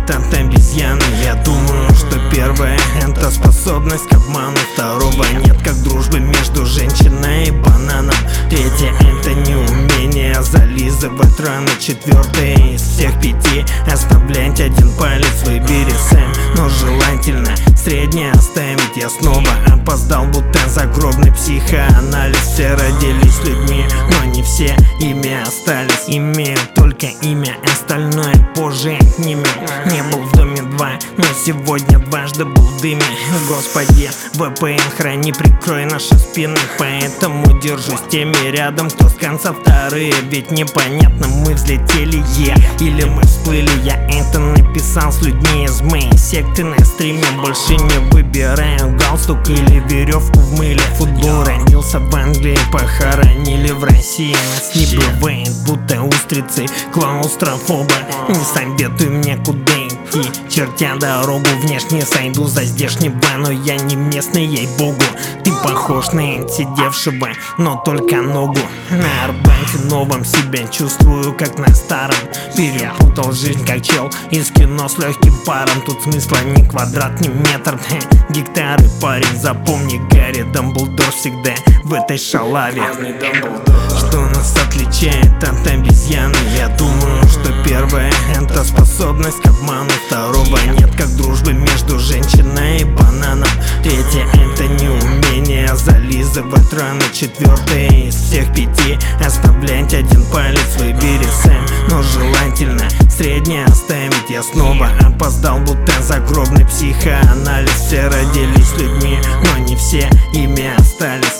от обезьяны. Я думаю, что первое — это способность к обману. Второго нет, как дружбы между женщиной и бананом. Третье — это неумение зализывать раны. Четвертое из всех пяти — оставлять один палец. Выбери сам, но желательно среднее оставить. Я снова опоздал, будто загробный психоанализ. Все родились людьми, но не все ими остались. Имеют только имя, остальное позже отнимет. Не был в доме 2, но сегодня дважды был в дыме. Господи, VPN храни, прикрой наши спины. Поэтому держусь теми рядом, кто с конца вторые. Ведь непонятно, мы взлетели или мы всплыли. Я это написал с людьми из моей секты на стриме. Больше не выбираю галстук или веревку в мыле. Футбол родился в Англии, похоронили в России. Нас не бывает, будто устрицы клаустрофоба. Не советуй мне, куда идти, чертя дорогу. Внешне сойду за здешнего, но я не местный, ей-богу. Ты похож на сидевшего, но только ногу. На Арбате новом себя чувствую, как на старом. Перепутал жизнь, как чел из кино с легким паром. Тут смысла ни квадрат, ни метр, гектары, парень. Запомни, Гарри Дамблдор всегда в этой шалаве. Что нас отличает от обезьяны? Я думаю, что первое — это способность к обману. Второго нет, как дружбы между женщиной и бананом. Третье — это неумение зализывать раны. Четвертое из всех пяти — оставлять один палец. Выбери сам, но желательно среднее оставить. Я снова опоздал, будто загробный психоанализ. Все родились людьми, но не все ими остались.